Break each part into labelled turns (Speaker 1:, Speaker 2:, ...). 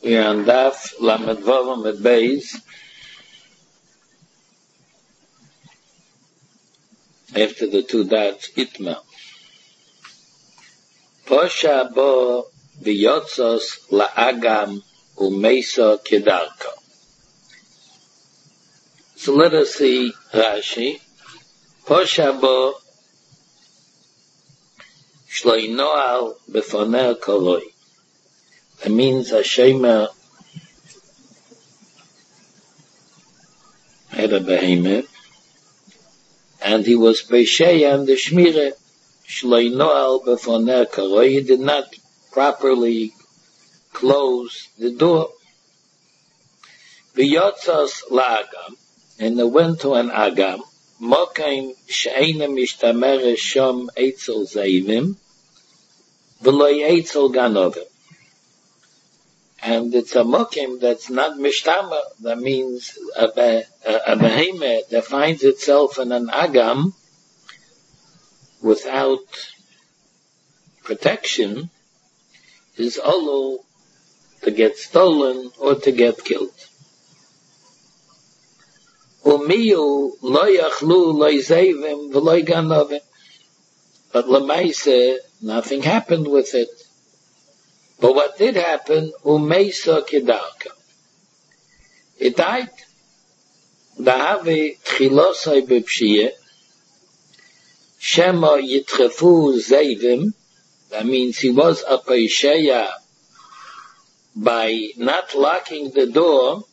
Speaker 1: We are on Daf Lamed Vav Med Beis. After the two dots, Itma. Posha bo v'yotzos la'agam u'meisa kedarka. So let us see Rashi. Posha bo shloi noal befoner koloi. That means Hashem had a behemoth, and he was Pesheya and the Shmire, Shloi Noal Befoner Karoi. He did not properly close the door. V'yotzos la'agam, and they went to an agam, Mokaim she'ena mishtamer shom eitzel zeivim, v'loi eitzel ganovim. And it's a mokim that's not mishtama. That means a behemoth that finds itself in an agam without protection is olo to get stolen or to get killed. Umiyu lo yachlu lo yzevim v'lo ganovim. But lemaise, nothing happened with it. But what did happen, umeisa kedarka. It died. Da'avi tchilosai b'pshiyeh, shema yitrefu zeivim. That means he was a peisheya by not locking the door,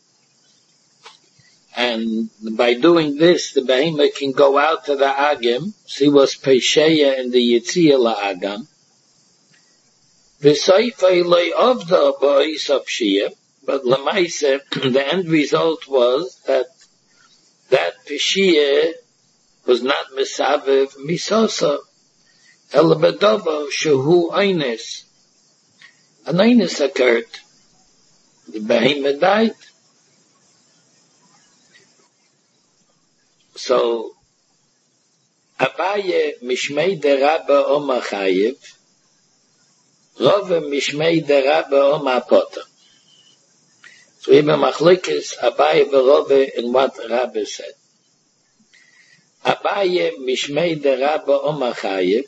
Speaker 1: and by doing this, the behemoth can go out to the agam. So he was peisheya in the yitziyah la'agam. But lemaise, the end result was that Peshiyah was not misaviv misosa, elabedova shehu eines. An eines occurred. The behemoth died. So Abaye mishmei derabba omachayev. Rove mishmei derabba omapota. So we have a machlokes Abaye v'Rove in what Rabbi said. Abaye mishmei derabba omachayev.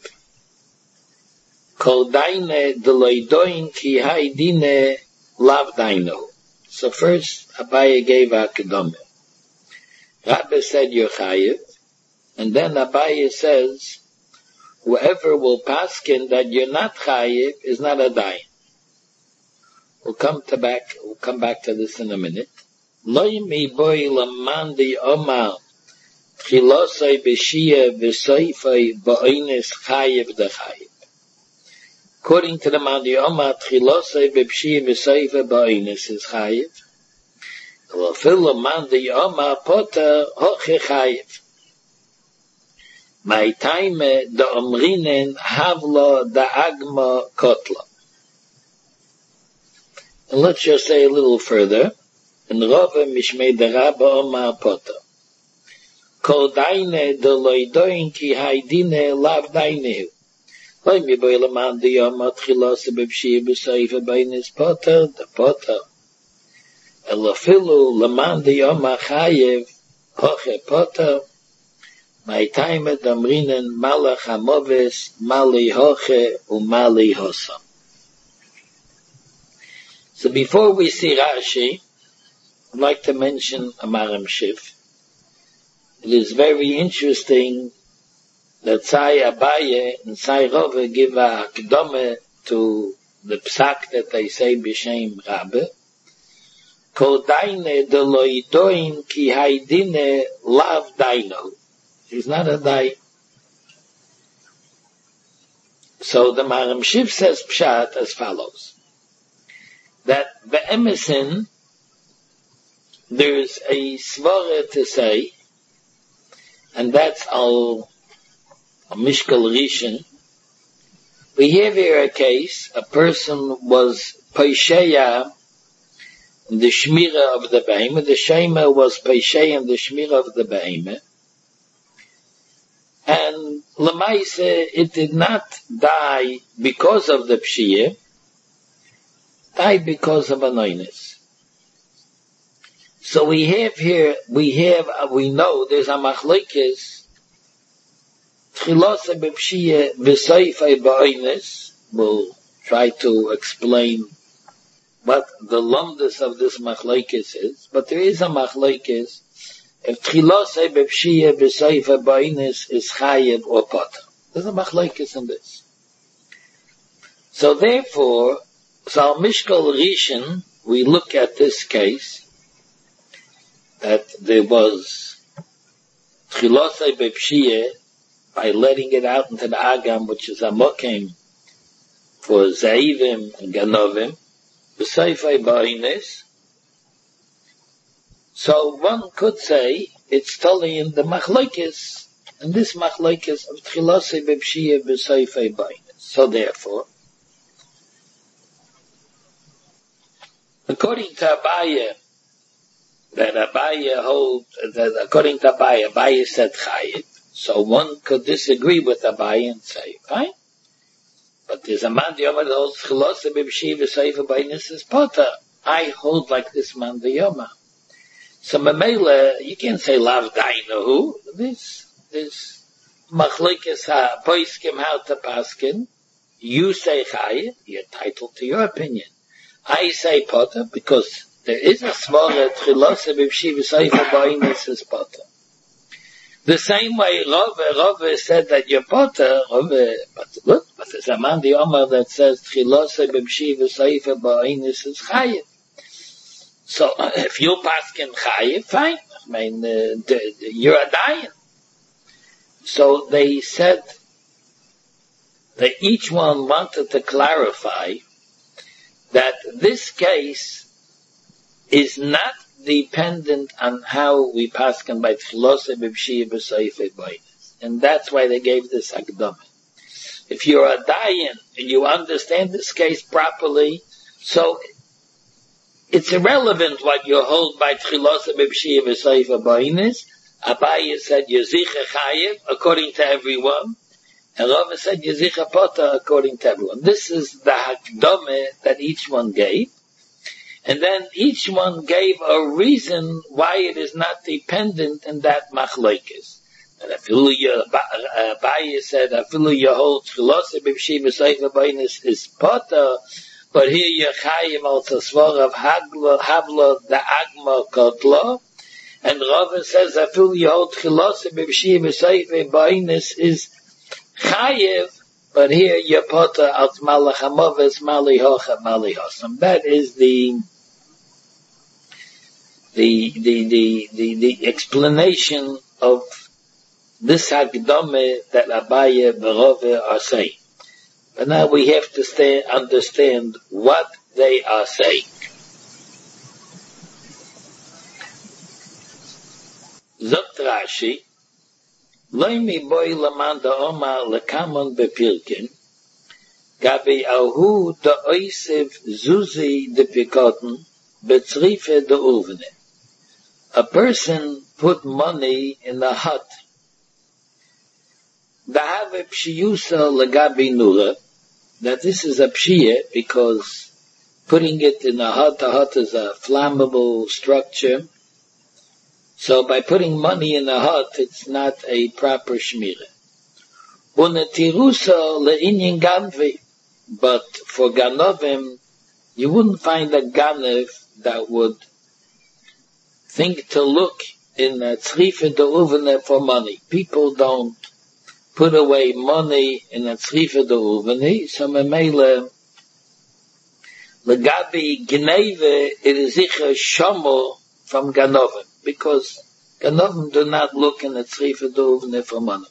Speaker 1: Kol daine deloidoin ki hai dine lav daino. So first Abaye gave a kedome. Rabbi said you're chayev, and then Abaye says whoever will paskin that you're not chayiv is not a dayan. We'll come back to this in a minute. Loi mi boy laman di omar tchilosai b'shiyah v'soifai ba'oines chayiv de chayiv. According to the Mandi Omar, tchilosai b'shiyah v'soifai ba'oines is chayiv. V'afil Mandi Omar poter hoche chayiv. My time the omrinen havlo the agma kotla. And let's just say a little further. In Rove mishmei derabba omar pota. Kol daine de loidoin ki haidine lav dainehu. Loi mi boi laman di omar tchilos b'pshiyah b'soifa bainis pota, the pota. Elafilu laman di omar chayev hoche pota. My time at Amrinen Malach Hamoves Mali Hoche Umali Hosam. So before we see Rashi, I'd like to mention a Maram Shif. It is very interesting that Tzai Abaye and Tzai Rove give a Akdome to the Psak that they say B'Shem Rabbe. Kol daine de loidoin ki haidine lav daino. He's not a dai. So the Maram Shif says Pshat as follows. That be'emesin, there's a svara to say, and that's al Mishkal Rishon. We have here a case, a person was Pesheya in the Shmira of the Behemoth. The Shema was Pesheya in the Shmira of the Behemoth. And Lemaise, it did not die because of the Pshiyah, died because of anoinus. So we know there's a machlokes, tchilose b'pshiyah v'soifei ba'oinus. We'll try to explain what the lumdus of this machlokes is, but there is a machlokes if tchilose b'pshiyah v'soifei ba'oinus is chayev or potter. There's a machlokes in this. So therefore, Al Mishkal Rishon, we look at this case, that there was Tchilosei Bepshiyeh, by letting it out into the Agam, which is a Mokim, for Zaivim and Ganovim, B'Seifei Ba'ines. So one could say, it's totally in the Machlokes, and this Machlokes of Tchilosei Bepshiyeh B'Seifei Ba'ines. So therefore, according to Abaye, according to Abaye said Chayiv. So one could disagree with Abaye and say, fine. But there's a man the Yoma that holds Chilose B'B'Shiv V'Seifa B'Inus is Potter. I hold like this man the Yoma. So Mamela, you can't say Lav Dainahu. This Machlokes HaPoiskim how to Paskin. You say Chayiv, you're entitled to your opinion. I say Potter because there is a smaller Tchilose B'B'Shiv V'Seifa B'Inus is Potter. The same way Rove said that you're Potter, but there's a man the Omer that says Tchilose B'B'Shiv V'Seifa B'Inus is Chayiv. So if you paskin Chayiv, fine. I mean, you're a Dayan. So they said that each one wanted to clarify that this case is not dependent on how we paskin by Tchilose B'B'Shiv V'Seifa B'Inus. And that's why they gave this Akdama. If you're a Dayan and you understand this case properly, so it's irrelevant what you hold by Tchilose B'B'Shiv V'Seifa B'Inus. Abaye said Yezicha Chayev according to everyone, and Rava said Yezicha Potter according to everyone. This is the Hakdama that each one gave, and then each one gave a reason why it is not dependent in that Machlokes. And Abaye said Afilu Yehol Tchilose B'B'Shiv V'Seifa B'Inus is Potter, but here Yechayim al Tasvar of Havla the Agma Kotlo, and Rava says Afil Yehol Tchilose B'B'Shiv V'Seifa B'Inus is Chayev, but here Yapota al Malach Hamoves Mali Hocha Mali Hosam. That is the explanation of this Hakdama that Abaye and Rava are saying. But now we have to understand what they are saying. Zogt Rashi, Loi mi boy laman da Omar lekamon bepirkin, gabi ahu da oisev zuzi de pikoten, betzrife de uvne. A person put money in a hut. Da have pshiyusa legabi nura, that this is a pshiyah because putting it in a hut is a flammable structure. So by putting money in a hut, it's not a proper shmirah. Unetirusa le'inyin ganvi, but for ganovim, you wouldn't find a ganev that would think to look in a tzrife de uvene for money. People don't put away money in a tzrife de uvene, so memele legabi gneve it is sicher shomo from ganovim, because ganovim do not look in a tzrife de uvene for money.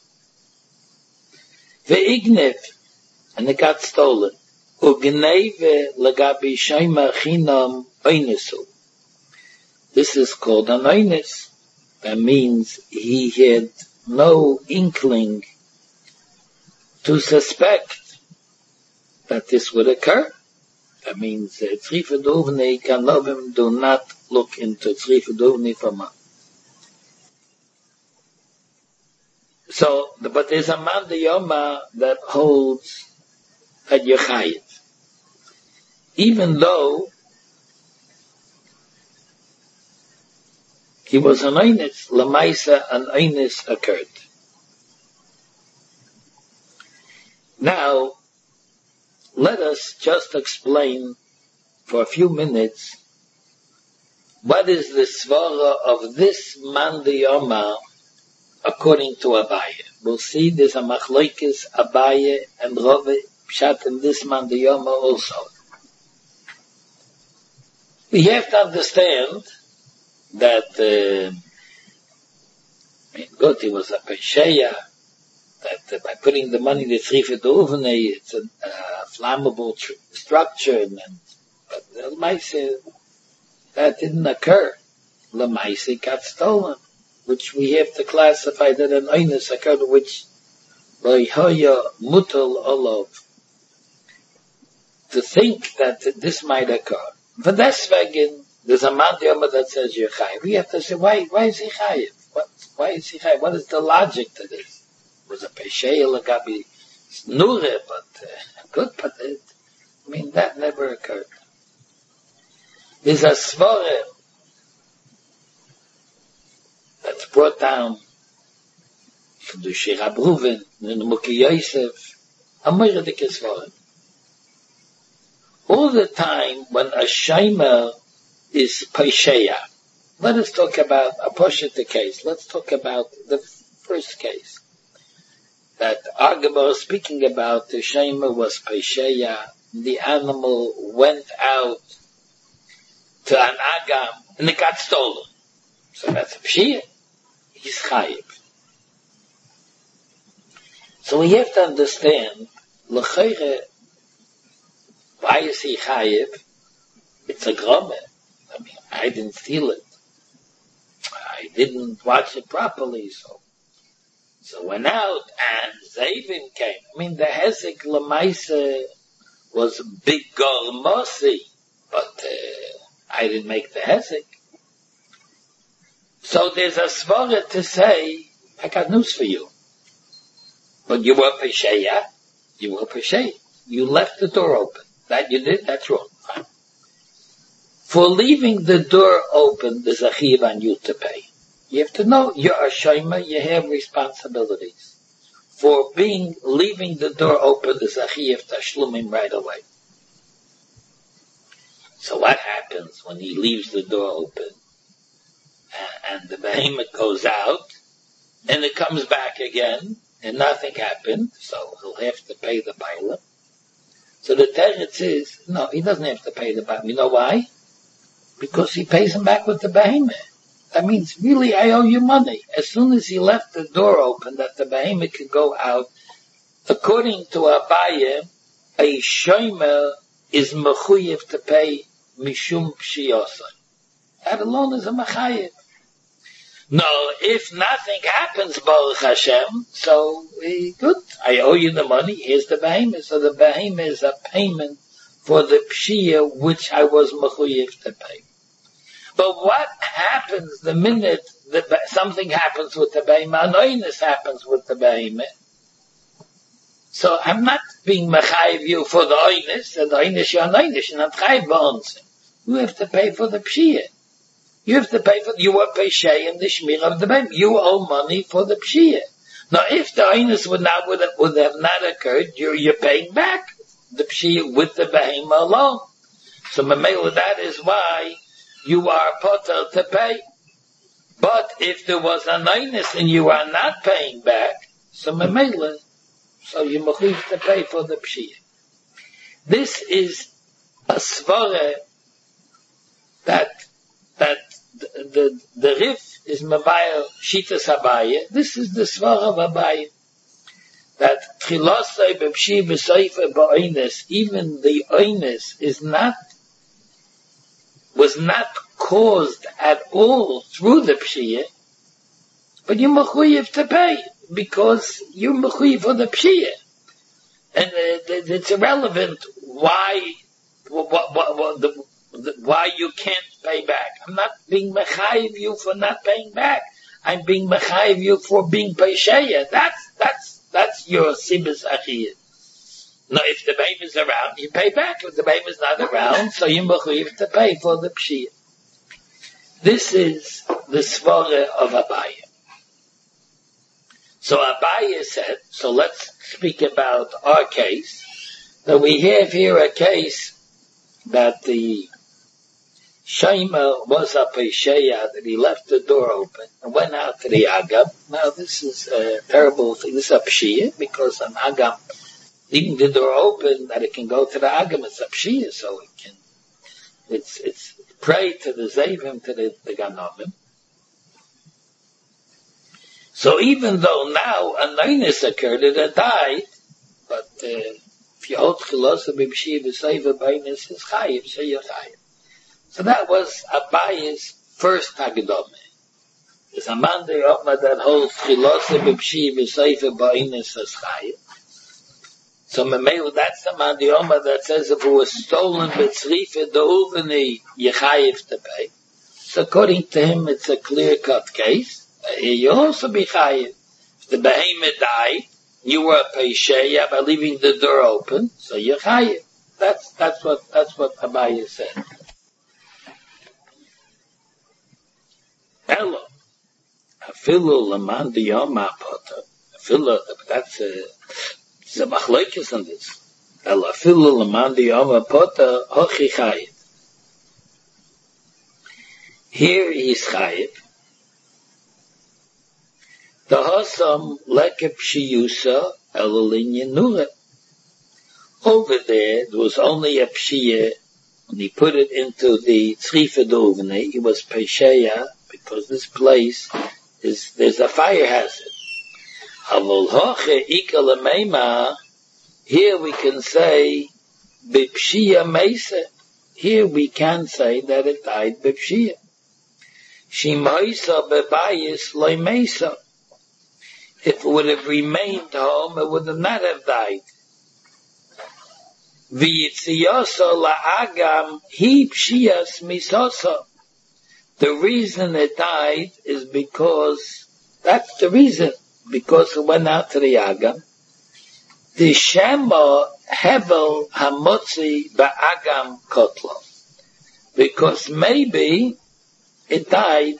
Speaker 1: Ve'ignev, and it got stolen. Ugneve legabi shaima chinam oinesu. This is called an oines. That means he had no inkling to suspect that this would occur. That means tzrife d'uvnei ganovim do not look into tzrife d'uvnei for money. So, but there's a man the Yoma that holds at Yechayev. even though he was an Einis, Lamaisa, an Einis occurred. Now, let us just explain for a few minutes what is the svara of this man Yoma according to Abaye. We'll see there's a machlokes Abaye and Rove Pshat in this man Yoma also. We have to understand that good, he was a Pesheya, that by putting the money in the Tzrifet Uvnei, it's a flammable structure, but Lamaise, that didn't occur. Lamaise got stolen, which we have to classify that an Einis occurred, which Loihoya Mutal Olov, to think that this might occur. But that's again, there's a man that says you're chayiv. We have to say, why is he chayiv? Why is he chayiv? What is the logic to this? It was a pesheya lagabi snure, but that never occurred. There's a svara that's brought down from the Shirab Reuven, in the Muki Yosef, a Moiradik svara. All the time when a shamer is pesheya, let us talk about a Poshet case. Let's talk about the first case. That Agama is speaking about, the shamer was pesheya, the animal went out to an agam, and it got stolen. So that's a pshia. He's chayiv. So we have to understand, l'chayre, why is he chayiv? It's a gromeh. I didn't steal it. I didn't watch it properly, so went out, and Zavin came. The Hezek Lamaisa was big Golmosi, but I didn't make the Hezek. So there's a svara to say, I got news for you. But you were pesheya. You left the door open. That you did, that's wrong. Fine. For leaving the door open, there's a chiyuv on you to pay. You have to know, you're a shomer, you have responsibilities. For leaving the door open, there's a chiyuv tashlumim right away. So what happens when he leaves the door open, and the behemoth goes out, and it comes back again, and nothing happened, so he'll have to pay the pilot. So the teretz is, no, he doesn't have to pay the behemoth. You know why? Because he pays him back with the behemoth. That means, really, I owe you money. As soon as he left the door open, that the behemoth could go out, according to Abaye, a shomer is mechuyev to pay mishum pshiyosai. That alone is a mechayev. No, if nothing happens, Baruch Hashem, so good. I owe you the money. Here's the behemoth. So the behemoth is a payment for the pshiyah which I was mechuyev to pay. But what happens the minute something happens with the behemoth? An oinus happens with the behemoth. So I'm not being mechayev you for the oinus, and the oinus you're an oinus, you're not chayev b'onsim. You have to pay for the pshiyah. You have to pay you were peshay in the shmir of the behemoth. You owe money for the pshiyah. Now, if the oinus would have not occurred, you're paying back the pshiyah with the behemoth alone. So, Mamela, that is why you are potter to pay. But if there was an oinus and you are not paying back, so Mamela, so you mechuyev to pay for the pshiyah. This is a svara that the Rif is Mavaya Shitas Abaye. This is the svara of Abaye. That Tchilosai B'Pshi B'Seifa B'Oines, even the Oines was not caused at all through the Pshiyah, but you're mechuyev to pay, because you're mechuyev for the Pshiyah. And it's irrelevant why you can't pay back. I'm not being mechayev you for not paying back. I'm being mechayev you for being pesheya. That's your sibas achiyah. No, if the babe is around, you pay back. If the babe is not around, so you mechuyev to pay for the pshiyah. This is the svara of Abaye. So Abaye said, so let's speak about our case, that we have here a case that the Shema was a Pesheya, that he left the door open and went out to the Agam. Now this is a terrible thing. This is a Pshiyah, because an Agam, leaving the door open, that it can go to the Agam, it's a Pshiyah, so it can, it's pray to the Zevim, to the Ganovim. So even though now a Neinus occurred, it died, but if you hold Chilosa b'Pshiyah b'Seiva b'Inus is Chayiv, so you're Chayiv. So that was Abaye's first Hagdome. There's a man there that holds Chilosa b'Pshiyah b'Seiva b'Inus is Chayiv. So Memelu, that's the man that says if it was stolen b'Tzrifa de'uveni, you Chayiv to pay. So according to him, it's a clear-cut case. You also be Chayiv. If the behemoth died, you were a Pesheya by leaving the door open, so you're Chayiv. That's what Abaye said. Elo, afilu laman diyom apota. Afilu, that's a machlokes on this. Elo, afilu laman diyom apota hochi Chayiv. Here he's Chayiv. The Hasam lekep shiyusa elolin nure. Over there was only a pshiyah, and he put it into the tzrifa dovne. He was pesheya, because this place there's a fire hazard. Avol hoche ikal meima. Here we can say b'pshiyah meisa. Here we can say that it died b'pshiyah. Shimaisa bebayis loy meisa. If it would have remained home, it would not have died. V'yitziyasa la'agam hi pshiyas misasa. The reason it died is because, that's the reason, because it went out to the agam. The shema hevel hamotzi ba'agam kotlo. Because maybe it died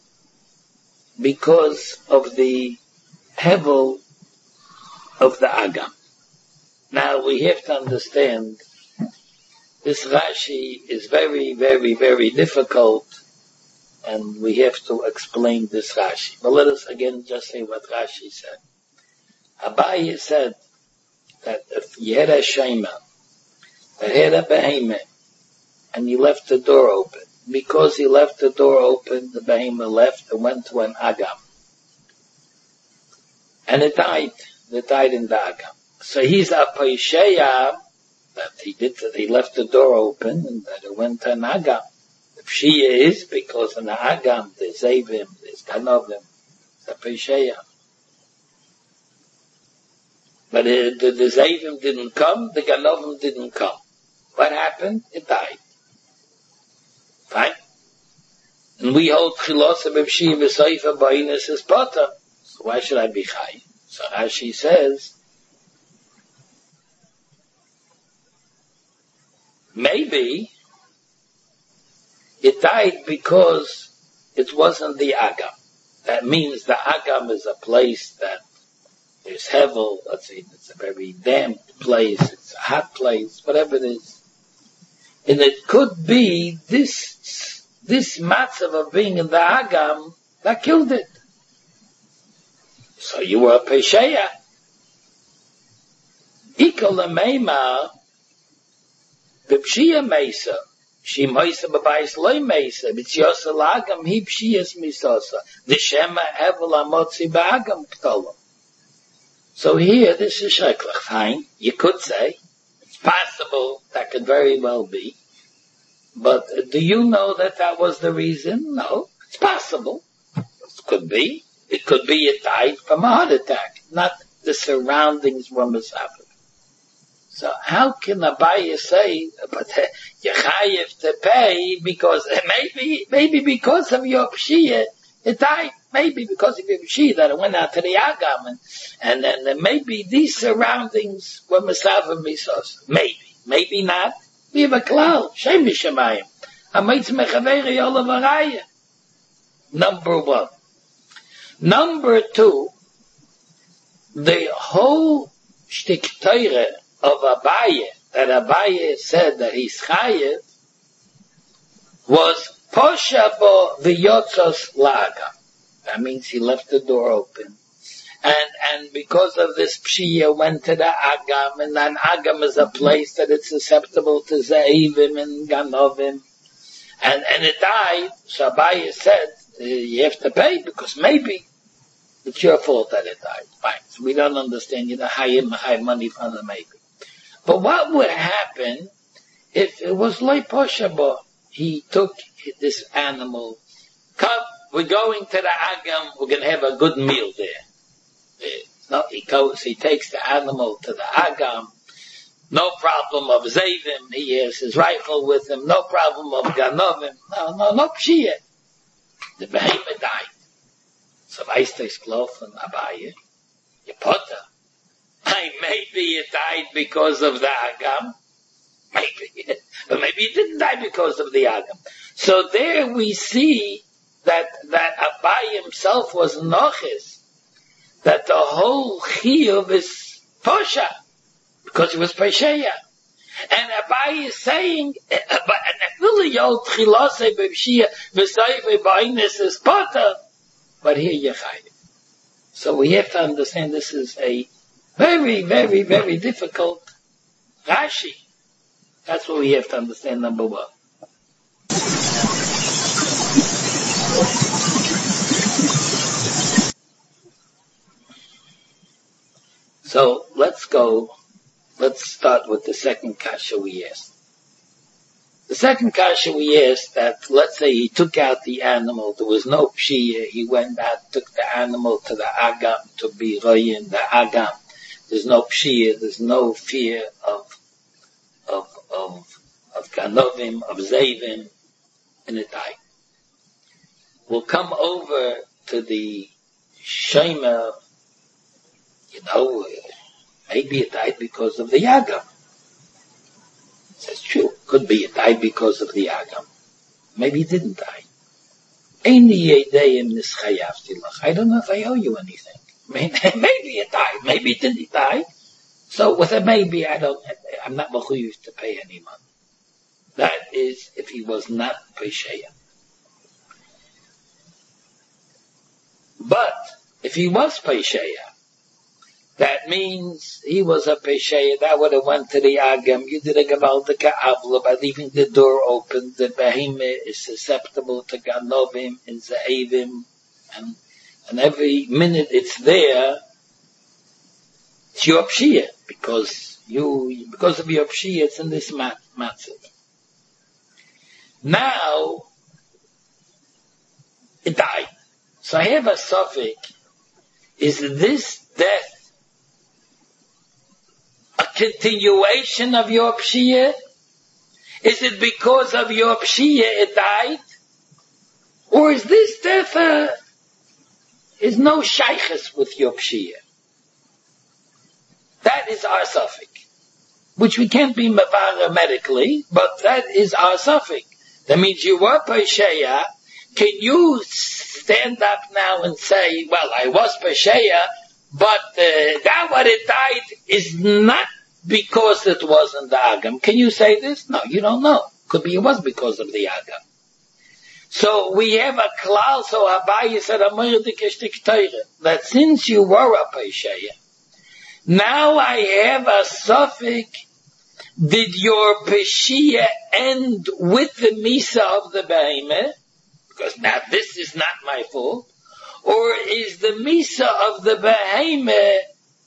Speaker 1: because of the hevel of the agam. Now we have to understand this Rashi is very, very, very difficult, and we have to explain this Rashi. But let us again just say what Rashi said. Abaye said that if you had a shema that had a behemoth and you left the door open, because he left the door open, the behemoth left and went to an agam. And it died. It died in the agam. So he's a Pesheya that he left the door open and that it went to an agam. The Pshiyah is because in the agam there's Zevim, there's Ganovim. It's a Pesheya. But the Zevim didn't come, the Ganovim didn't come. What happened? It died. Fine? And we hold Chilosa b'Pshiyah b'Seifa b'Inus is Potter. So why should I be Chai? So Rashi says, maybe it died because it wasn't the agam. That means the agam is a place that there's hevel, let's say it's a very damp place, it's a hot place, whatever it is. And it could be this matzav of being in the agam that killed it. So you were a Pesheya. Ikal lemeima b'pshiyah meisa. She meisa b'bayis loy meisa. B'tziyosa la'agam hi pshiyas misasa. The shema hevel amotzi ba'agam k'tolo. So here, this is sheklach. Fine. You could say, it's possible, that could very well be. But do you know that was the reason? No. It's possible. It could be. It could be it died from a heart attack, not the surroundings were misafed. So how can Abaye say, but you chayiv to pay because maybe because of your pshiyah it died? maybe because of your Pshia that it went out to the Agam, and then maybe these surroundings were Masav Misos. Maybe not. We have a klal, Shem Shemayim. Amitz Mechaveri Olavaraya. Number one. Number two, the whole shtik Torah of Abaye, that Abaye said that he's chayev, was Poshabo v'yotzos la'agam. That means he left the door open. And because of this Pshia went to the Agam, and then Agam is a place that it's susceptible to Za'ivim and Ganovim. And it died, so Abaye said, you have to pay because maybe it's your fault that it died. Fine. So we don't understand, high money from the maybe. But what would happen if it was Loi Poshabo? He took this animal. Come, we're going to the Agam, we're going to have a good meal there. No, he takes the animal to the Agam. No problem of Zavim. He has his rifle with him. No problem of Ganovim. No Pshia. The behemoth died. So Weistes Klof and Abaye, you potter. Maybe it died because of the Agam. Maybe. But maybe it didn't die because of the Agam. So there we see that Abaye himself was Nochis. That the whole Chiyuv is Posha. Because it was Pesheya. And Abaye is saying, but here you're chayv. So we have to understand this is a very, very, very difficult Rashi. That's what we have to understand, number one. So let's start with the second kasha we asked. The second kasha we asked that, let's say he took out the animal, there was no pshia, he went out, took the animal to the Agam to be royin, the Agam. There's no pshia, there's no fear of Ganovim, of Zavim, and it died. We'll come over to the Shema, maybe it died because of the Agam. That's true. Could be it died because of the Agam. Maybe it didn't die. I don't know if I owe you anything. Maybe it died. Maybe it didn't die. So with a maybe, I'm not mechuyev to pay any money. That is, if he was not pesheya. But if he was pesheya, that means he was a pesheya. That would have went to the Agam. You did a gewaltige avla by leaving the door open. The behemoth is susceptible to ganovim and za'evim, and every minute it's there, it's your pshia, because of your pshia, it's in this matzah. Now, it died. So I have a suffix. Is this death a continuation of your pshia? Is it because of your pshia it died? Or is this death is no shaykhs with your pshia? That is our suffix, which we can't be mavara medically, but that is our suffix. That means you were pesheya. Can you stand up now and say, well, I was pesheya, but that what it died is not because it wasn't the Agam. Can you say this? No, you don't know. Could be it was because of the Agam. So we have a klal, so Abaye said, that since you were a pesheya, now I have a suffix. Did your peshia end with the misa of the behemoth? Because now this is not my fault. Or is the misa of the behemoth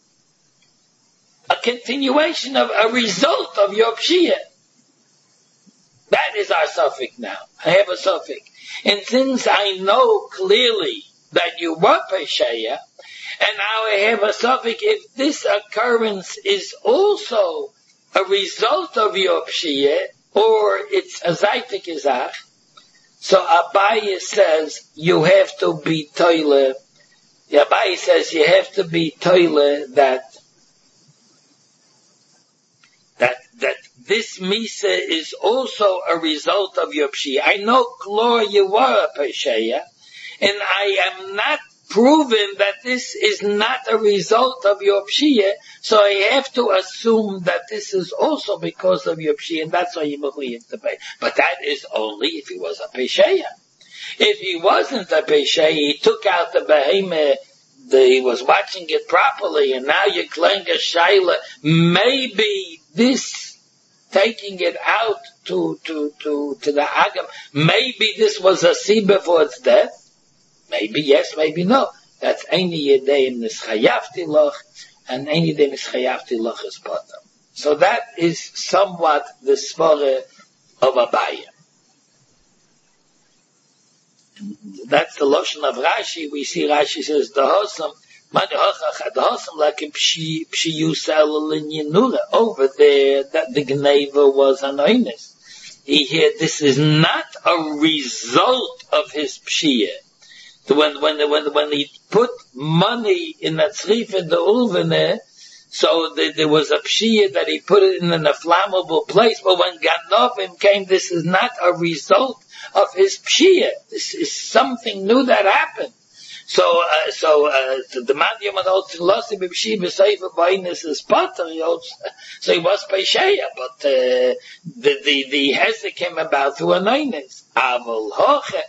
Speaker 1: a continuation of a result of your pshia? That is our suffix now. I have a suffix. And since I know clearly that you were pesheya, and now I have a suffix, if this occurrence is also a result of your pshia, or it's a zaytik izach, So Abaye says you have to be toile. Abaye says you have to be toile that this Misa is also a result of your Pshia. I know, Klor, you were a Pesheya, and I am not proven that this is not a result of your Pshia, so I have to assume that this is also because of your Pshia, and that's why you have to pay. But that is only if he was a Pesheya. If he wasn't a Pesheya, he took out the behemoth, he was watching it properly, and now you're playing a Shaila, maybe this taking it out to the Agam, maybe this was a Siba for its death. Maybe yes, maybe no. That's Eini Yedeim Nischayavti Loch, and Eini Yedeim Nischayavti Loch is Potter. So that is somewhat the Svara of Abaye. That's the Lashon of Rashi. We see Rashi says, the Hosam, like in over there, that the Gneva was an oinus. Here, this is not a result of his Pshiyah. When he put money in that tzrifa the ulvene, so there was a pshiyah that he put it in an inflammable place, but when Ganovim came, this is not a result of his pshiyah. This is something new that happened. So the man Yom holds in Lossi b'pshiyah b'seifa b'ainis is potter, so he was pesheya, but the hezek came about through an ainis. Avol hoche,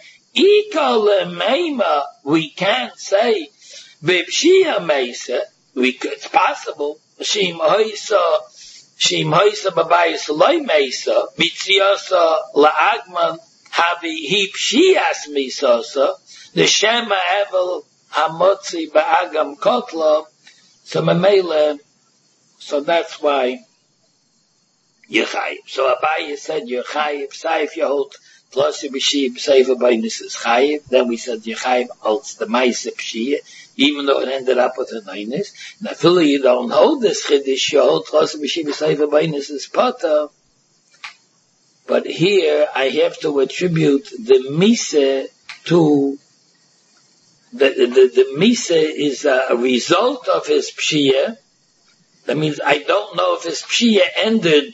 Speaker 1: we can't say b'pshiyah meisa. It's possible. Shim hoisa b'bayis loy meisa mitziyasa la'agman havi hi pshiyas misasa the shema evel hamotzi ba'agam kotla. So memele. So that's why Yechayiv. So Abaye said Yechayiv. Saif Yehot. Plus B'shiyah B'seifa B'ainis is Chayiv. Then we said Yechayiv holds the Maisa B'shiyah, even though it ended up with an Ainis. Now, Philly, you don't hold this Chiddush, you hold Plus B'shiyah B'seifa B'ainis is Potter. But here, I have to attribute the Misa to, the Misa is a result of his B'shiyah. That means I don't know if his Pshiyah ended,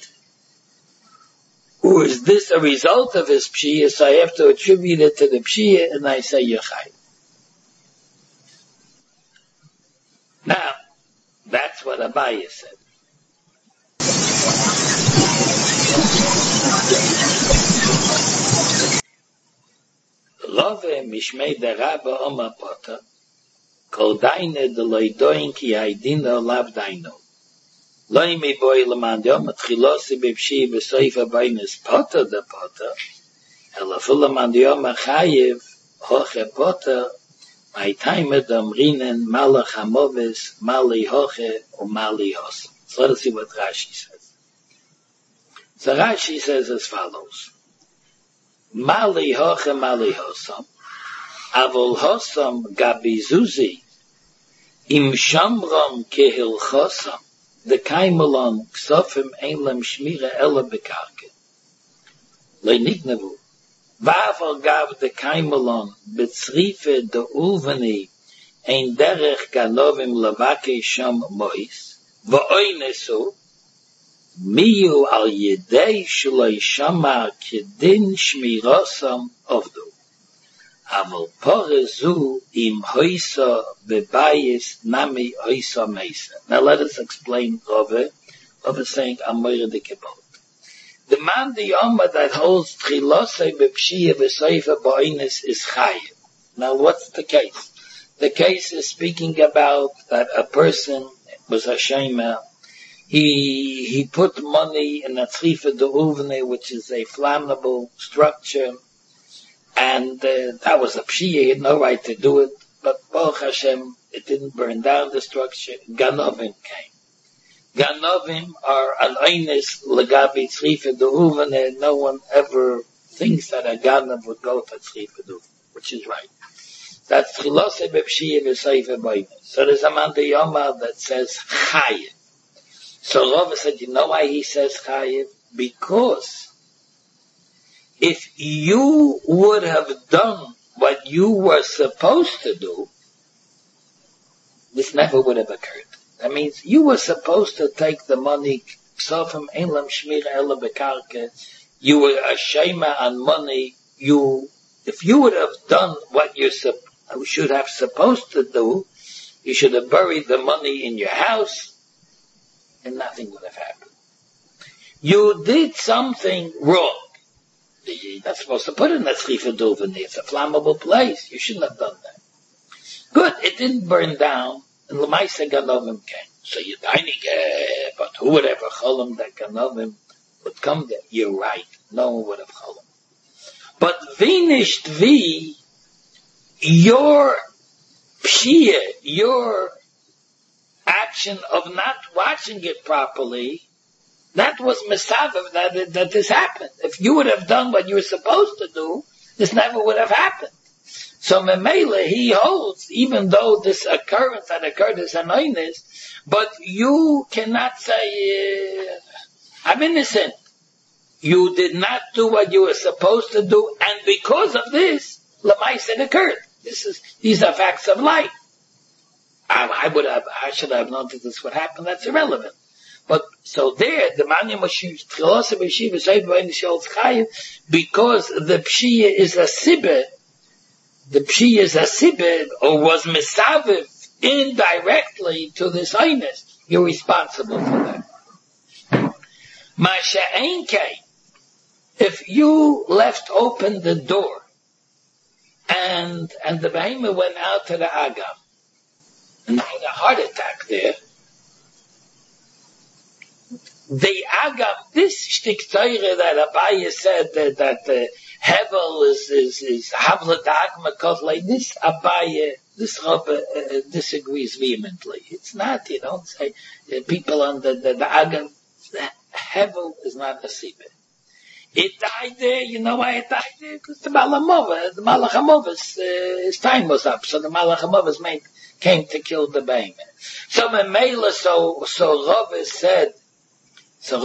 Speaker 1: or is this a result of his Pshiyah, so I have to attribute it to the Pshiyah, and I say Yechai. Now, that's what Abaye said. Rove mishmei derabba oma pota, kol daine de loidoin ki haidina lav daino. Loi mi boy lemandiyom atchilosi b'pshiyah b'soifa b'ainis pota de pota, ela fula mandiyom achayiv hoche pota, my time domrinen malach hamoves, mali hoche, or mali hos. So let's see what Rashi says. So Rashi says as follows. Mali hoche, mali hosam, avol hosam gabi zuzi, im shamram kehil chosam, the kaimelon ksofim einlem shmira ela bekarke. Leinignevu. Vavel gab de kaimelon betzrife de ulveni ein derech ganovim levake sham mois, va'oinesu, miyu al yedei shloi shama kedin shmirosam ovdu. Aval porezu im hoisa bebayis nami hoisa meisa. Now let us explain Rove. Rove is saying Amoyre de Kebot. The man the Yoma that holds Tchilosei b'pshiyah v'soifa ba'oines is Chayiv. Now what's the case? The case is speaking about that a person was a Shema. He put money in a tzrifa de uvne, which is a flammable structure. And that was a pshiyah, he had no right to do it, but Baruch Hashem, it didn't burn down the structure. Ganovim came. Ganovim are an oines legabi tzrifa d'uven, and no one ever thinks that a Ganov would go to tzrifa d'uven, which is right. That's tchilosei b'pshiyah v'seifa b'oines. So there's a man de Yoma that says Chayiv. So Rava said, you know why he says Chayiv? Because if you would have done what you were supposed to do, this never would have occurred. That means you were supposed to take the money, Psofim Einlam Shmira Ela Bekarka, you were a shema on money, if you would have done what you should have supposed to do, you should have buried the money in your house, and nothing would have happened. You did something wrong. You're not supposed to put it in that Tzrifa Duvani. It's a flammable place. You shouldn't have done that. Good, it didn't burn down, and L'maisa Ganovim came. So you're tiny, but who would ever cholim that Ganovim would come there? You're right. No one would have cholim. But vinisht vi, your pshia, your action of not watching it properly, that was mesavev that this happened. If you would have done what you were supposed to do, this never would have happened. So Memele, he holds, even though this occurrence that occurred is anoinus, but you cannot say, I'm innocent. You did not do what you were supposed to do, and because of this, Lamais it occurred. These are facts of life. I should have known that this would happen. That's irrelevant. But so there, the Manya Mashiv Tchilosa B'Shiva Seid V'Ein Sholz Chayiv, because the Pshiyah is a sibbe, or was misaviv indirectly to this highness, you're responsible for that. Masha Einkei, if you left open the door, and the behemoth went out to the Agam, and had a heart attack there, the Agam, this shtik Torah that Abaye said that Hevel is Havla Dagma like this Abaye, this Rabbi disagrees vehemently. It's not, you don't say, people on the Agam, Hevel is not a Sibir. It died there, you know why it died there? Because the Malach HaMovas, his time was up, so the Malach HaMovas came to kill the behemoth. So Memela, so Rava said, he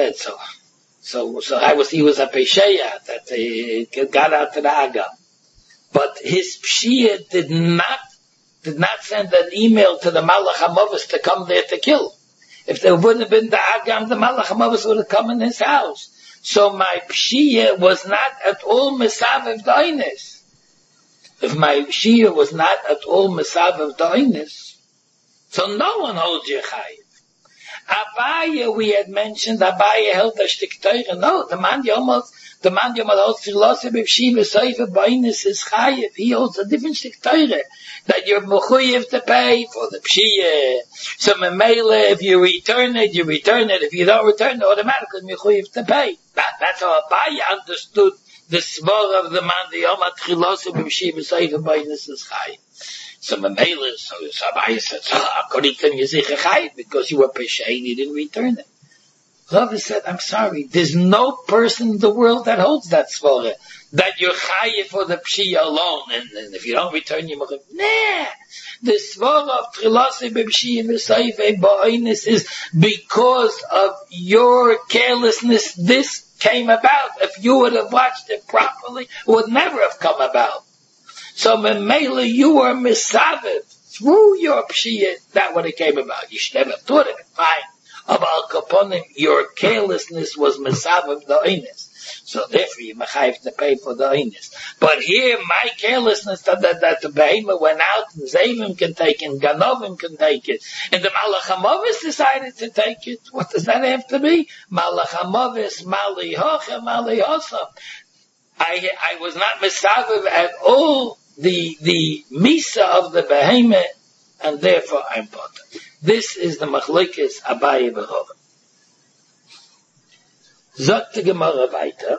Speaker 1: was a Pesheya that he got out to the Agam. But his Pshia did not send an email to the Malach HaMovas to come there to kill. If there wouldn't have been the Agam, the Malach HaMovas would have come in his house. So my Pshia was not at all Mesavev Dainis. If my Pshia was not at all Mesavev Dainis, so no one holds your Chayiv. Abaye, we had mentioned, Abaye held a shtik Torah. No, the man Yomot holds Tchilosa B'Shiva Seifa B'Ainis is Chayiv. He holds a different shtik Torah, that you're mechuyev to pay for the Pshiyah. So Memele, if you return it, you return it. If you don't return it, automatically mechuyev to pay. That's how Abaye understood the svor of the man Yomot Tchilosa B'Shiva Seifa B'Ainis is Chayiv. So Memele, so Abaye said, according to Yezich because you were Peshay and you didn't return it. Rava said, I'm sorry, there's no person in the world that holds that svara, that you're chayiv for the pshiyah alone, and if you don't return, you're mechuyev. Nah! The svara of Tchilosa B'Shiva Seifa B'Ainis is because of your carelessness, this came about. If you would have watched it properly, it would never have come about. So Memele, you were misaviv through your pshiyah, that what it came about. You should never have thought of it. Fine. Of Al Kaponim, your carelessness was misaviv the oines. So therefore you mechayiv to pay for the oines. But here, my carelessness that the behemoth went out, and Zevim can take it, and Ganovim can take it, and the Malach HaMovis decided to take it. What does that have to be? Malach HaMovis, Mali Hocha, Mali Hosam. I was not misaviv at all the misa of the behemoth, and therefore I'm potter. This is the machlokes Abaye v'Rava. Zok the Gemara weiter.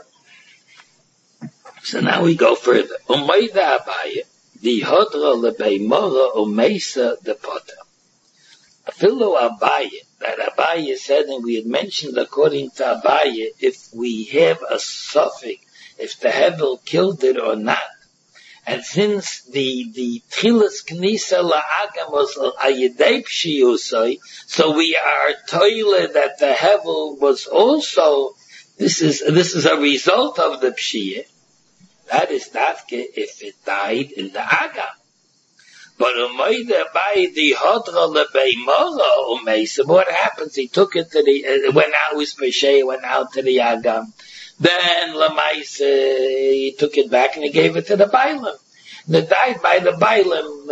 Speaker 1: So now we go further. Umayda Abaye, the hodra lebeimora umeisa the potter. Afilu Abaye, that Abaye said, and we had mentioned according to Abaye, if we have a suffix, if the Hevel killed it or not. And since the Tchilas Knisa La'agam was Ayedei Pshiyusai, so we are toile that the Hevel was also This is a result of the pshiyah. That is dafke if it died in the agam. But by the hodra lebeimora umeisa, what happens? He took it to the went out with Peshay, went out to the agam. Then lemaisa he took it back and he gave it to the bailam. It died by the bailam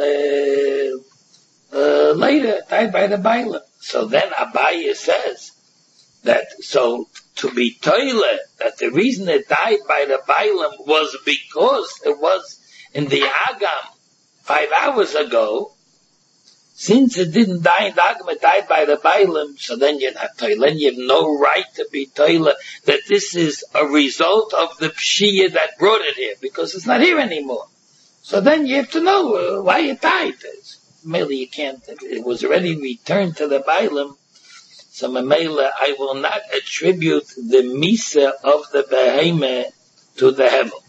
Speaker 1: later. Died by the bailam. So then Abaye says that to be toilet, that the reason it died by the bailam was because it was in the agam 5 hours ago. Since it didn't die in the agam, it died by the bailam, so then you're not toilet. You have no right to be toilet that this is a result of the pshiyah that brought it here, because it's not here anymore. So then you have to know why it died. Maybe you can't, it was already returned to the bailam. So Mamela, I will not attribute the misa of the behemah to the hevel.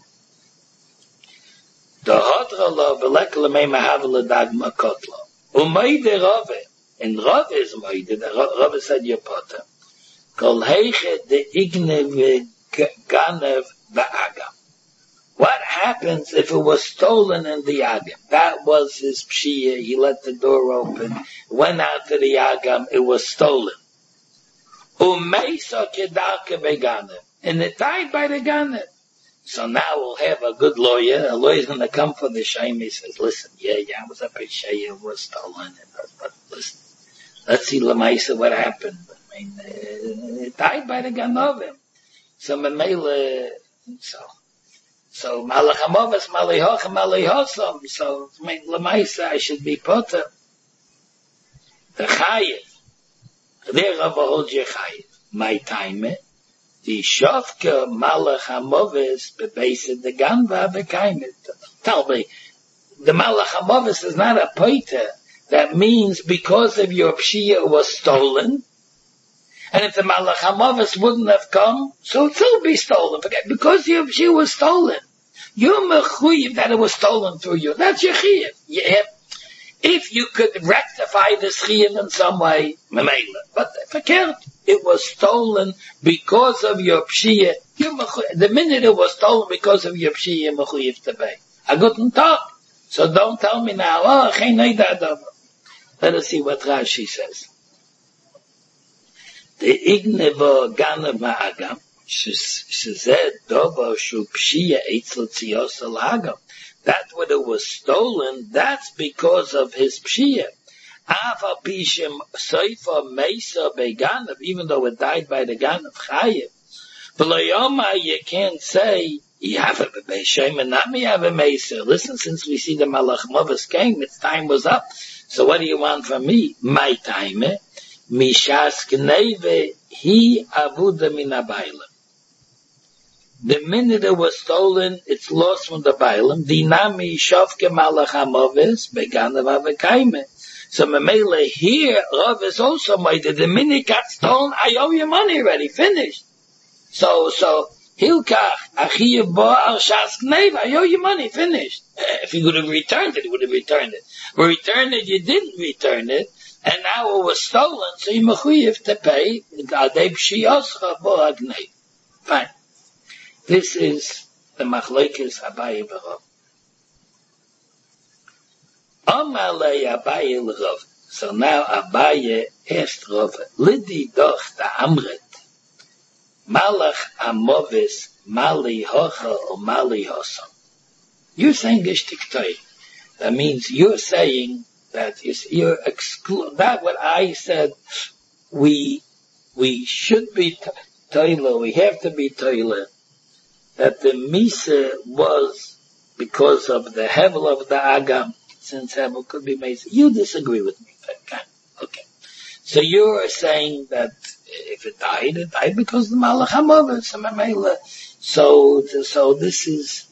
Speaker 1: The hodra lo v'lekele mei mahavle dagma kotlo. Umayde Rave, and Rave is Umayde, Rave said Yopota. Kol heiche de igne v'ganev ba'agam. What happens if it was stolen in the agam? That was his pshiyah, he let the door open, went out to the agam, it was stolen. Umeisa kedarke beganev, and it died by the ganev. So now we'll have a good lawyer. A lawyer's going to come for the shame. He says, listen, I was up at Shaya, it was stolen. But listen, let's see Lamaisa what happened. I mean, it died by the Ganovim. So Mamela, so Malachamovas, Malihochem, Malihosam. So, I mean, Lamaisa, I should be Potter. The Chayiv. There Rabba holds your Chayiv. My time, the shofka malach hamovis bebased the ganva bekaimet. Tell me, the malach hamovis is not a poiter. That means because of your pshiyah was stolen, and if the malach hamovis wouldn't have come, so it will be stolen. Because your pshiyah was stolen, you're mechuyev that it was stolen through you. That's your chiyuv. If you could rectify this chiyuv in some way, memela. But if I can't, it was stolen because of your pshiyah. The minute it was stolen because of your pshiyah, you're mechuyev to pay. I couldn't talk. So don't tell me now, let us see what Rashi says. The igneva ganav ma'agam, shezed dovo shu pshiyah eitzel tziyos al hagam. That when it was stolen, that's because of his pshiyah. Ava pishim soifa mesa beganav, even though it died by the ganav chayiv. V'layoma, you can't say, you have a b'shem and not me have a mesa. Listen, since we see the malach movas came, its time was up. So what do you want from me? My time, mishas kneve hi avuda min abaylam. The minute it was stolen, it's lost from the bailam. Dinami shavke malach hamoves beganav avekaime. So Mamela here, Rav is also made the minute it got stolen, I owe you money already, finished. So Hilkach Achiyah Bo Al Shas Kneva, I owe you money, finished. If he would have returned it, he would have returned it. But returned it, you didn't return it, and now it was stolen, so you mechuyev to pay. Fine. This is the machlokes Abaye v'Rav. Amalei Abaye l'Rav. So now Abaye asked Rav, Lidi doch the Amrit, Malach Amovis, Mali Hocha or Mali Hosam. You're saying Gishtiktoi. That means you're saying that you're that what I said, we should be Toiler, we have to be Toiler, that the Misa was because of the Hevel of the Agam, since Hevel could be Misa. You disagree with me. Okay. So you're saying that if it died because the Malach HaMoves. So this is,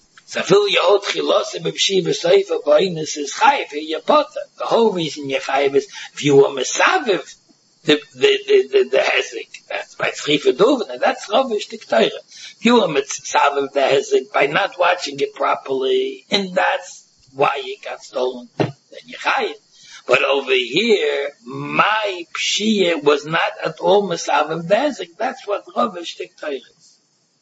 Speaker 1: the whole reason you're chayiv is if you were mesaviv the hezek, that's by tzrifa doven, and that's ravish tiktoira. If you were mesaviv the hezek by not watching it properly, and that's why it got stolen, then you're chayiv. But over here, my pshiyah was not at all mesavev dezik. That's what Rav Shtik Teiches.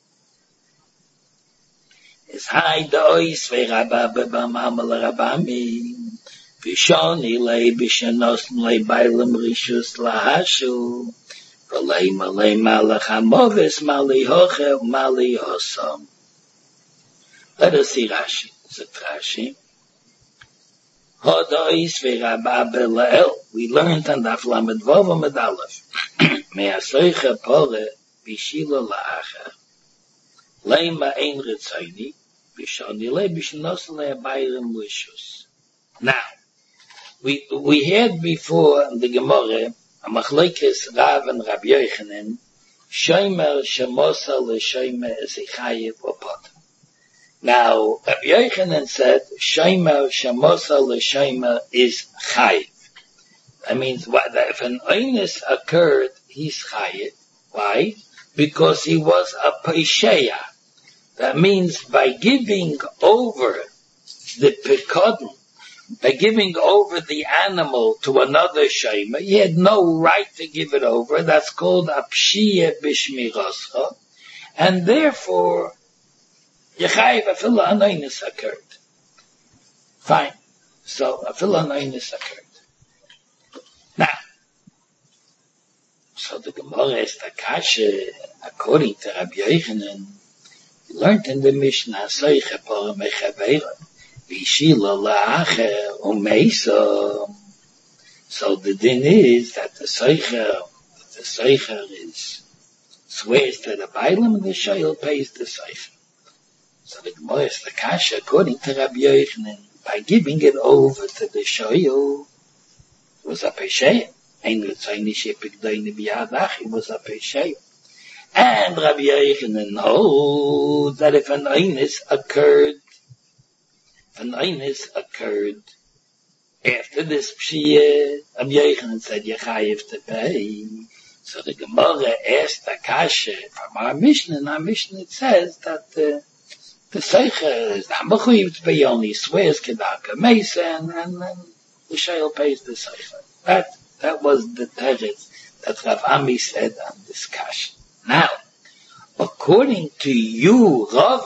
Speaker 1: Is hai dois ve'rabba b'bamamal rabami. Vishoni lei b'shenos lei bailam rishus lahashu. V'lei malei malach hamovis mali hoche mali hosam. Let us see Rashi. Zet Rashi. Hodois ve'rabba b'le'el. We learned on Daf Lamed Vav Amud Aleph. Me'asoicha pore b'shilo la'acher. Leima ein ritzayni. B'shoni lei b'shenos lei bailam rishus. Now, we had before in the Gemara a machlokes Rav and Rabbi Yochanan, shomer shemosa l'shomer is a chayiv or potter. Now, Rabbi Yochanan said shomer shemosa l'shomer is chayiv. That means if an oinus occurred, he's chayiv. Why? Because he was a peisheya. That means by giving over the pekodin, by giving over the animal to another shayma, he had no right to give it over. That's called a pshiyah b'shmirascha, and therefore yechayiv afil anoinus occurred. Fine. So afil anoinus occurred. Now, so the Gemara is the kasha according to Rabbi Yochanan. We learned in the Mishnah soiche por mechaveira. So the din is that the seicher is swears to the bailam and the shoyel pays the seicher. So the Gemara is the kasha according to Rabbi Yochanan, by giving it over to the shoyel was a pesheya. Ein ritzayni shepikdaini biyadach, it was a pesheya. And Rabbi Yochanan knows that if an oinus occurred after this pshiyah, Rabbi Yochanan said yechayiv to pay. So the Gemara asked the kasha from our Mishnah, and our Mishnah it says that the seicher is hamachuyiv to pay, only swears kedaka mesa, and the shayel pays the seicher. That was the teretz that Rav Ami said on this kasha. Now, according to you, Rav,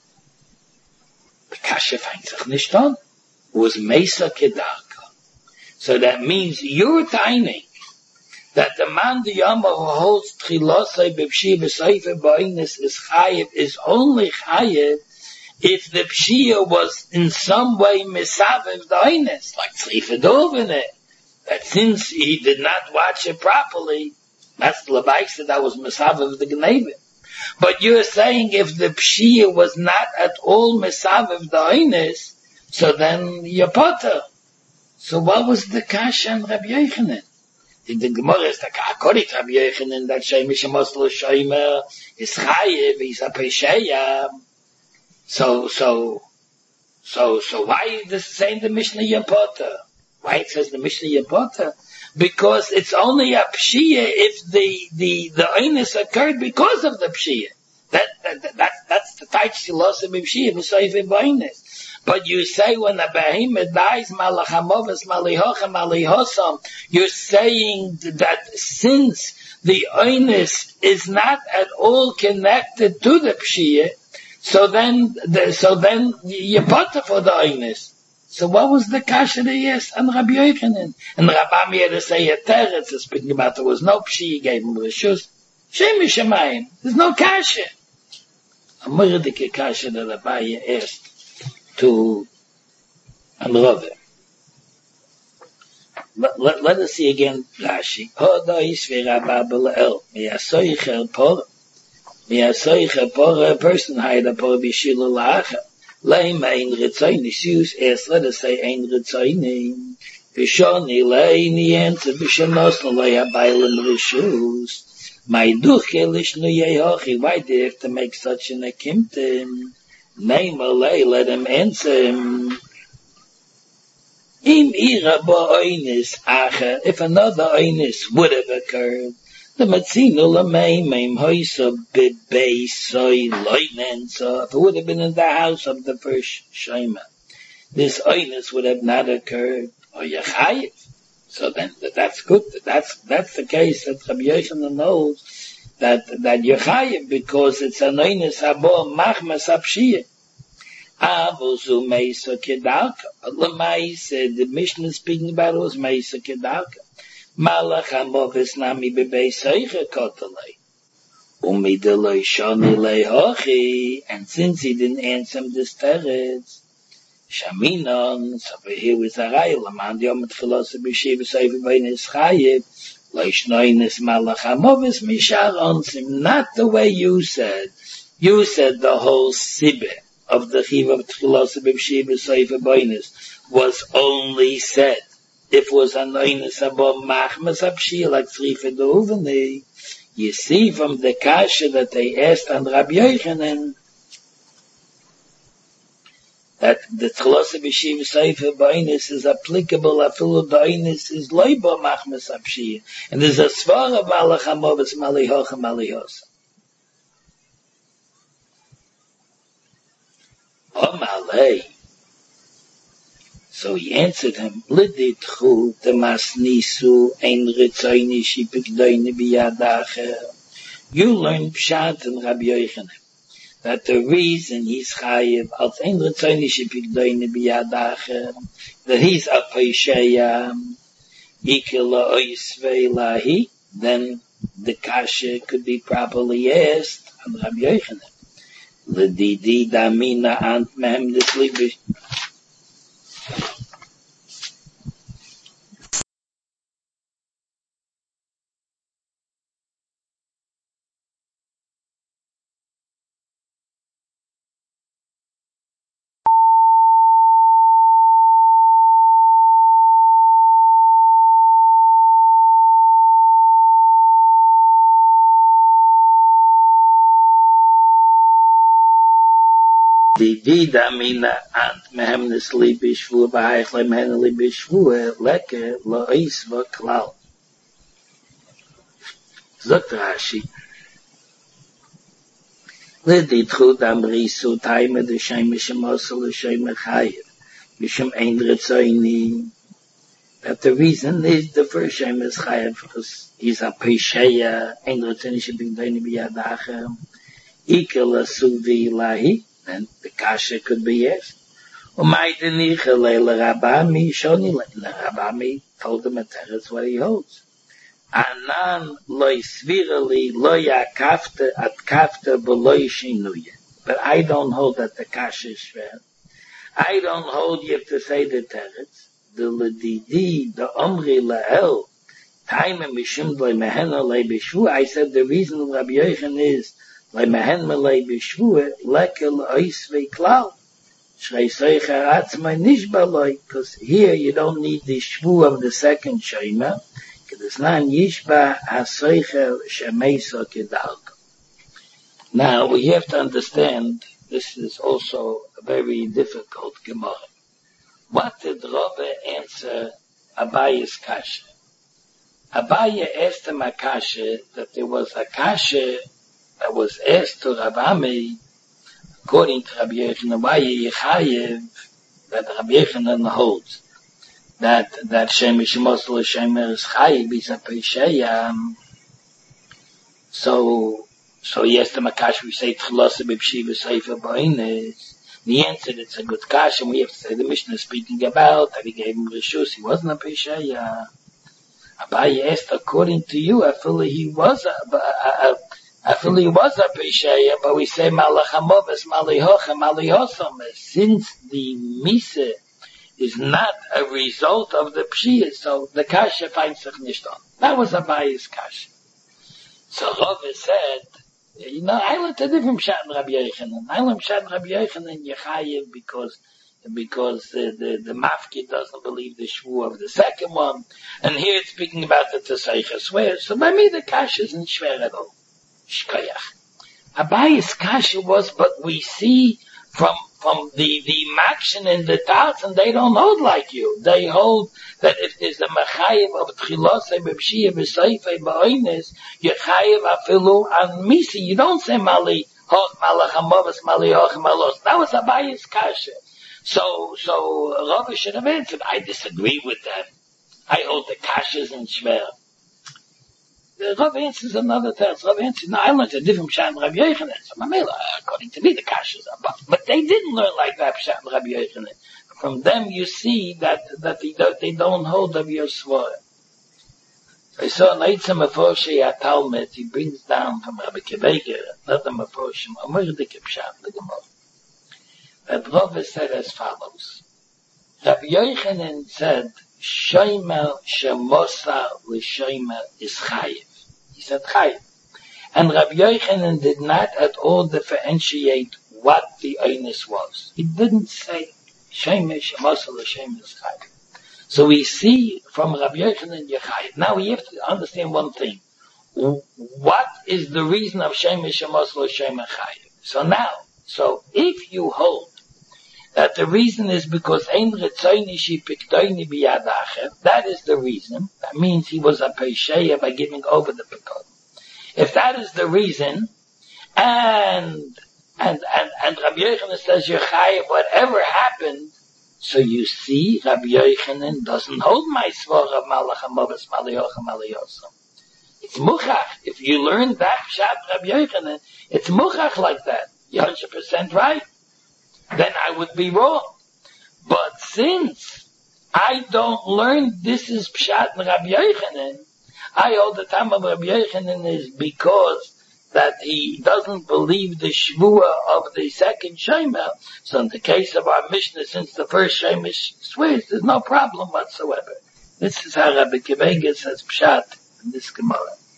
Speaker 1: the kasha finds sich nicht on. Was mesa kedarka. So that means you're taining that the man the yama who holds tchilosai b'pshiyah v'seifer ba'inus is chayiv, is only chayiv if the pshiyah was in some way misavev the inus, like tzrifa dovene, that since he did not watch it properly, that's the lebaisa that was misavev the gnevin. But you're saying if the pshiyah was not at all mesavev the inus, so then you're potter. So what was the kasha on Rabbi Yochanan? In the Gemara is the according to Rabbi Yochanan that sheimish moslo sheimer is chayiv, he's a pesheya. So why is this saying the Mishnah you're potter? Why it says the Mishnah you're potter? Because it's only a pshiyah if the inus occurred because of the pshiyah. That's the type shilosim pshiyah v'soifim b'inus. But you say when a behemoth dies, malachamovas malihochem malihosam, you're saying that since the inus is not at all connected to the pshiyah, so then you're potter for the inus. So what was the kasha they asked on Rabbi Yochanan? And Rabbi had to say a teretz, speaking about there was no pshi, gave him rishus. Shem Shemayim. There's no kasha. A murdike kasha that Rabbi asked to Rav. Let us see again Rashi. Hodois ve'rabba b'le'el. Me'asoicher por. Me'asoicher por, a person hired a por b'shilo la'acha. Leim ein ritzayni, Sius es, let us say ein ritzayni. V'shoni leini enter v'shonos lei habaylim rishus. My duche lishnu yehochi, why do you have to make such an akimtim? Name alay, let him answer him. Im ira ba'oinis acha, if another oinis would have occurred, the matzinu l'meimim hoisa b'bei soy loinen, so if it would have been in the house of the first shema, this oinus would have not occurred. or you're chayiv. So then that's good. That's the case that Rabbi Yochanan knows that you're chayiv because it's a noinis habo machmas apshiyah. Avuzu meisa kedarka. The Mishnah is speaking about was meisa kedarka. Malach hamovis nami bebeisoicha kotalei. Umideloi shoni lehochi. And since he didn't answer him this teretz, Shaminon, so here with a raya, Laman Yom Tchilos B'Shiva Seifa B'Nis Chayev, Loishnoines Malach Hamovis Mishar Onsim, not the way you said. You said the whole Sibbe of the Chiv of Tchilos B'Shiva Seifa B'Nis was only said if it was a Noines Abo Machmas Abshir, like Tzrife Doveni. You see from the kasha that they asked on Rabbi Yochanan, that the Tchilos B'Shiva Seifa B'Nis is applicable, afilu B'Nis is loiba machmas abshir. And there's a svara of Malach HaMovis Malihocha Malihosa. Omalei. So he answered him, Liditchu Temasnisu Ein Ritzoyni Shipikdoyni Biyadacher. You learn Pshat in Rabbi Yochanan that the reason he's chayiv als ein Ritzoyni Shipikdoyni Biyadacher, that he's a Pesheya Ikela Oisvei Lahi, then the kasha could be properly asked on Rabbi Yochanan. Lididi Damina Ant Mehem Nislibish. Die Damina Ant Mehem Nisli Bishvu B'Haich Lemeneli Bishvu Leke Loisva Klau. Zogt Rashi. Liditchu Damrisu Taime de Shem Mishimosel Shem Chayev Mishim Ein Ritzoyni. That the reason is the first Shem is Chayev because he's a Pesheya Ein Ritzoyni Shebigdoyni Biyadacher Ikela Suvi Lahi. And the kasha could be yes. Rabami told him that's what he holds. Anan loy svirali loy akafta at kafta beloy shinuye. But I don't hold that the kasha is shver. I don't hold you have to say the teretz. The ledidi, the omri lahel, time and mishum loy mehena loy bishvu. I said the reason of Rabbi Yochanan is Lemehen melei b'shvua lekel oisvei klal. Shrei soicher atzmai nishbaloi. Because here you don't need the shvu of the second shema. Because nan yishba hasoicher shemeiso kedalka. Now we have to understand, this is also a very difficult Gemara. What did Rabbe answer Abaye's kasha? Abaye asked him a kasha that there was a kasha that was asked to Rabami, according to Rabbi Yochanan, why Yechayev, that Rabbi Yochanan holds, that Shem Mishimosel Shem is Chayev, is a Pesheya. So he asked him a kasha, we say Tchilosa B'Shiva Seifa B'Nis. The answer, it's a good kasha, and we have to say the Mishnah is speaking about that he gave him Rishus, he wasn't a Pesheya. Abaye asked, according to you, I feel he was a Pesheya, but we say Malach HaMoves, Malihocha, Malihosam. Since the Mise is not a result of the Pshiyah, so the Kasha finds sich nicht on. That was Abaye's Kasha. So Rove said, I learned a different Pshat in Rabbi Yochanan. I learned Pshat in Rabbi Yochanan Yechayev because the Mafki doesn't believe the Shvu of the second one, and here it's speaking about the Teseicha swear. So by me the Kasha isn't shver at all. Shkoyach. Abaye's kasha was, but we see from the makshin and the tats, and they don't hold like you. They hold that if there's a mechayev of tchilosei b'pshiyah b'seifei b'oines, you chayev afilu an misi. You don't say mali hoch malach hamovas mali hoch malos. That was Abaye's kasha. So Rabbi should have answered, I disagree with them. I hold the kashas and shver. The Rav answers another test. Rav answers, no, I learned a different pshat in Rabbi Yochanan. So Mamela, according to me, the kashas are, but they didn't learn like that pshat in Rabbi Yochanan. From them, you see that they don't hold of your svara. So I saw an Eitzah Mefoshei Talmud. He brings down from Rabbi Kibbeger, another Mefoshim, a Mordecai pshat the Gemara. That Rav said as follows: Rabbi Yochanan said, Shomer shemosa l'shomer is chayiv. He said chayiv. And Rabbi Yochanan did not at all differentiate what the onus was. He didn't say shomer shemosa l'shomer is chayiv. So we see from Rabbi Yochanan Yechayiv. Now we have to understand one thing. What is the reason of shomer shemosa l'shomer chayiv? So if you hold that the reason is because ein retzoini shi piktoini biyadacher. That is the reason. That means he was a peisheya by giving over the piktoin. If that is the reason, and Rabbi Yochanan says Yechayev, whatever happened, so you see Rabbi Yochanan doesn't hold my svara of malach hamavas maliyochem maliyosam. It's muchach. If you learn that pshat Rabbi Yochanan, it's muchach like that. You're 100% right. Then I would be wrong. But since I don't learn this is pshat in Rabbi Yochanan, I hold the time of Rabbi Yochanan is because that he doesn't believe the shvua of the second Shemer. So in the case of our Mishnah, since the first Shemer swears, there's no problem whatsoever. This is how Rabbi Kibbeger says pshat in this Gemara.